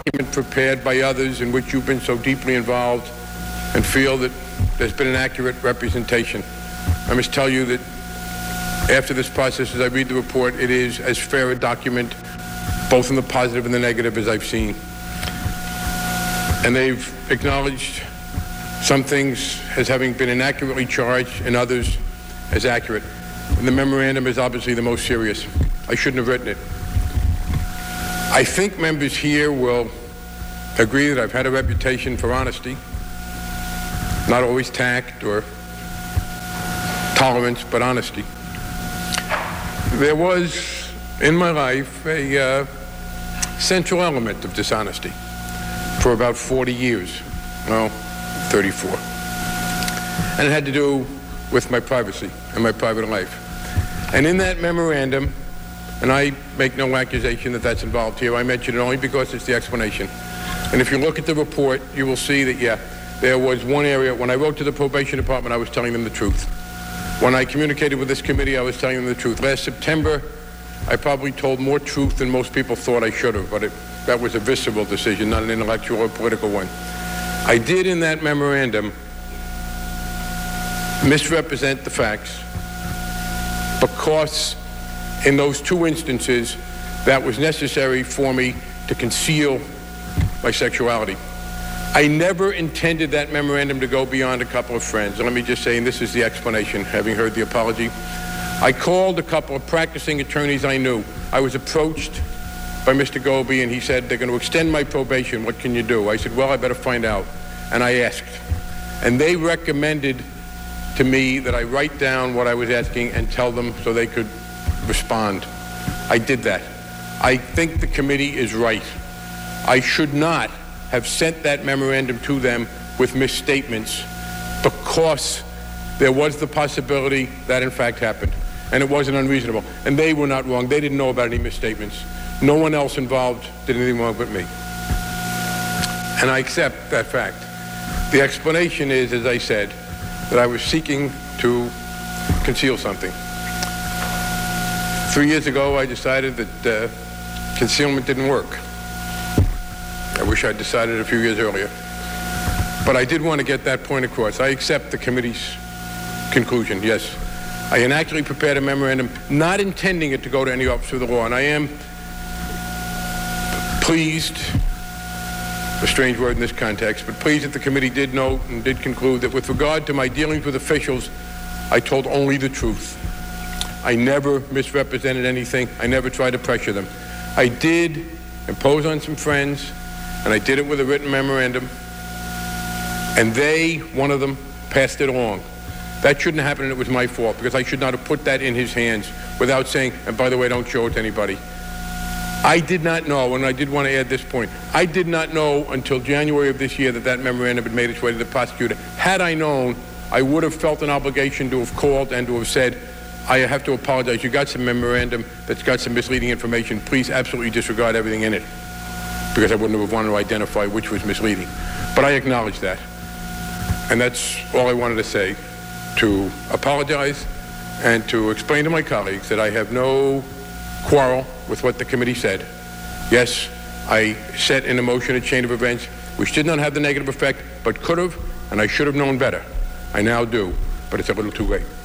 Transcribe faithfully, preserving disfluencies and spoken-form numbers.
document prepared by others in which you've been so deeply involved and feel that there's been an accurate representation. I must tell you that after this process, as I read the report, it is as fair a document, both in the positive and the negative, as I've seen. And they've acknowledged some things as having been inaccurately charged and others as accurate. And the memorandum is obviously the most serious. I shouldn't have written it. I think members here will agree that I've had a reputation for honesty, not always tact or tolerance, but honesty. There was, in my life, a uh, central element of dishonesty for about forty years, well, thirty-four. And it had to do with my privacy and my private life. And in that memorandum, and I make no accusation that that's involved here, I mention it only because it's the explanation. And if you look at the report, you will see that, yeah, there was one area, when I wrote to the probation department, I was telling them the truth. When I communicated with this committee, I was telling them the truth. Last September, I probably told more truth than most people thought I should have, but it, that was a visceral decision, not an intellectual or political one. I did in that memorandum misrepresent the facts because in those two instances, that was necessary for me to conceal my sexuality. I never intended that memorandum to go beyond a couple of friends. Let me just say, and this is the explanation, having heard the apology. I called a couple of practicing attorneys I knew. I was approached by Mister Gobi, and he said, they're going to extend my probation. What can you do? I said, well, I better find out. And I asked. And they recommended to me that I write down what I was asking and tell them so they could respond. I did that. I think the committee is right. I should not have sent that memorandum to them with misstatements because there was the possibility that in fact happened. And it wasn't unreasonable. And they were not wrong. They didn't know about any misstatements. No one else involved did anything wrong but me. And I accept that fact. The explanation is, as I said, that I was seeking to conceal something. Three years ago, I decided that uh, concealment didn't work. I wish I'd decided a few years earlier. But I did want to get that point across. I accept the committee's conclusion, yes. I inaccurately prepared a memorandum, not intending it to go to any officer of the law, and I am pleased, a strange word in this context, but pleased that the committee did note and did conclude that with regard to my dealings with officials, I told only the truth. I never misrepresented anything. I never tried to pressure them. I did impose on some friends, and I did it with a written memorandum, and they, one of them, passed it along. That shouldn't have happened, and it was my fault, because I should not have put that in his hands without saying, and by the way, don't show it to anybody. I did not know, and I did want to add this point, I did not know until January of this year that that memorandum had made its way to the prosecutor. Had I known, I would have felt an obligation to have called and to have said, I have to apologize, you got some memorandum that's got some misleading information, please absolutely disregard everything in it, because I wouldn't have wanted to identify which was misleading. But I acknowledge that. And that's all I wanted to say, to apologize and to explain to my colleagues that I have no quarrel with what the committee said. Yes, I set in motion a chain of events which did not have the negative effect, but could have, and I should have known better. I now do, but it's a little too late.